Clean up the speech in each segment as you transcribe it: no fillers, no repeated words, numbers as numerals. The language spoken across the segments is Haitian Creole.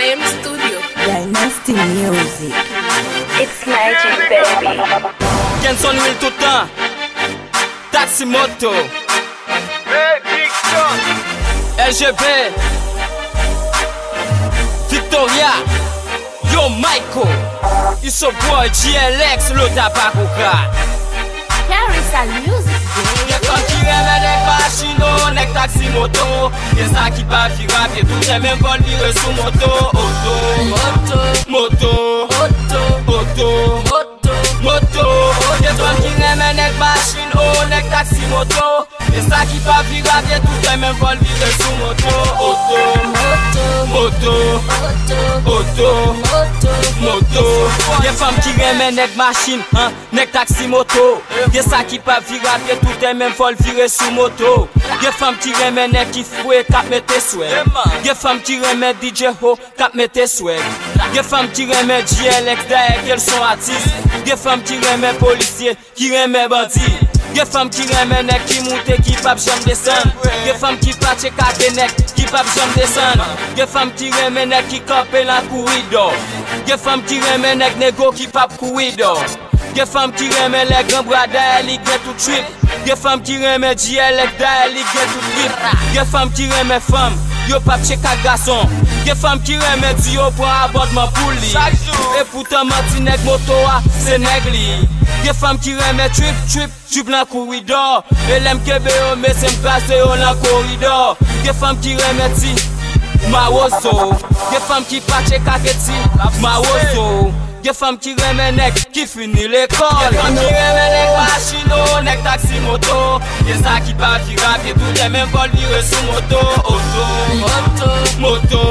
Same studio. Dynasty Music. It's magic, baby. Kenson Will tout temps. Taxi Moto. LGB. Victoria. Yo Michael. It's your boy GLX, le tabac. Carissa Music, Y'a comme qui remet des machines, nek taxi moto. Y'a ça qui pas vira, y'a tout les mêmes vols virés sous moto. Moto. Y'a toi qui remet des machines, nek taxi moto. Y'a ça qui pas vira, y'a tout les mêmes vols virés sous moto. Y'a femme qui remet nek machine, nek taxi moto. Y'a ça qui pas vira, y'a tout les mêmes vols virés sous moto. Y'a femme qui remet nek qui fouet, cap mette swag. Y'a femme qui remet DJ Ho, cap mette swag. Y'a femme qui remet GLX derrière qu'elles sont artistes. Y'a femme qui remet policier, qui remet bandit. Y'a femme qui remet nek qui monte, qui pape jamais descendre. Y'a femme qui pache kake nek, qui pape jamais descendre. Y'a femme qui remet nek qui campe la corridor. Y'a femme qui remet nek nego qui pape corridor. Y'a femme qui remet les grands bras derrière, li gen tout trip. Y'a femme qui remet GLX derrière, li gen tout trip. Y'a femme qui remet femme, yo pape chez kak garçon. Y'a femme qui remet du yo pour abordement pour li. Et pourtant mati nek moto a, c'est neg li. Y'a femme qui remet trip dans corridor. Et l'aime kebe mais c'est m'kaze yo dans corridor. Y'a femme qui remet ti, mawozo. Y'a femme qui pache kaketi, mawozo. Y'a femme qui remet nek qui finit l'école. Y'a femme qui remet nek machino, nek taxi moto. Y'a ça qui pas vira, y'a tout les mêmes vols virés sous moto. Moto.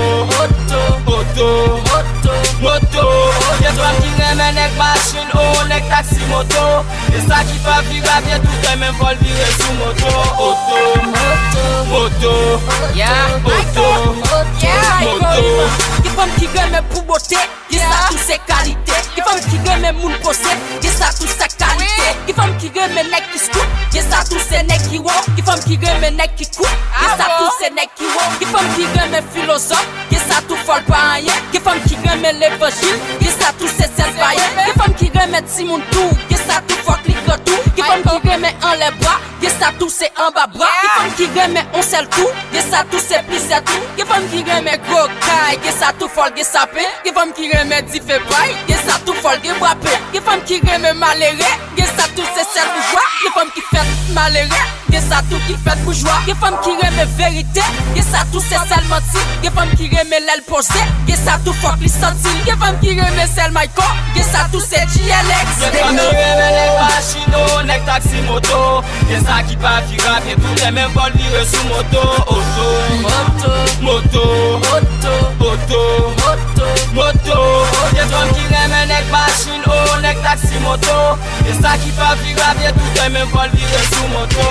Y'a femme qui remet nek machino, nek taxi moto. Y'a ça qui pas vira, y'a tout les mêmes vols virés sous moto. Y'a femme qui remet pour beauté, y'a ça tous ses qualités. Y'a femme qui remet moun possède, y'a ça tous sa qualité. Y'a femme qui remet nek qui scoop, y'a ça tous ses nek qui walk. Y'a femme qui remet nek qui coupe, y'a ça tous ses nek qui walk. Y'a femme qui remet philosophe, y'a ça tout folle pas rien. Y'a femme qui remet l'évangile, y'a ça tous ses sels païens. Y'a femme qui remet Simon tout, y'a ça tout fuck liquor tout. Y'a femme qui remet en les bras, y'a ça tout c'est en bas bras. Y'a femme qui remet on sel tout, y'a ça tout c'est plus c'est tout. Y'a femme qui remet gros caille, y'a ça tout folle y'a sapé. Y'a femme qui remet dit fait bail, y'a ça tout folle y'a brappé. Y'a femme qui remet maléré, y'a ça tout c'est sel bourgeois. Y'a femme qui fait maléré, y'a ça tout qui fait bourgeois. Y'a femme qui remet vérité, y'a ça tout c'est sel menti. Y'a femme qui remet l'aile posée, y'a ça tout fuck les sentis. Y'a femme qui remet sel Michael, y'a ça tout c'est GLX. Y'a femme qui remet nek machino, nek taxi moto. Y'a ça qui pas vira, y'a tout les mêmes vols virés sous moto. Moto. Y'a femme qui remet nek machino, nek taxi moto. Y'a ça qui pas vira, y'a tout les mêmes vols virés sous moto.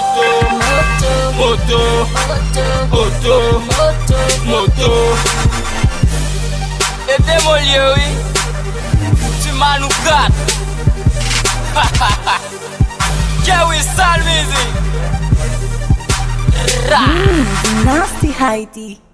Moto. Et démolié, oui. Tu m'as nous gâte. Carissa Music. Nasty Heidi.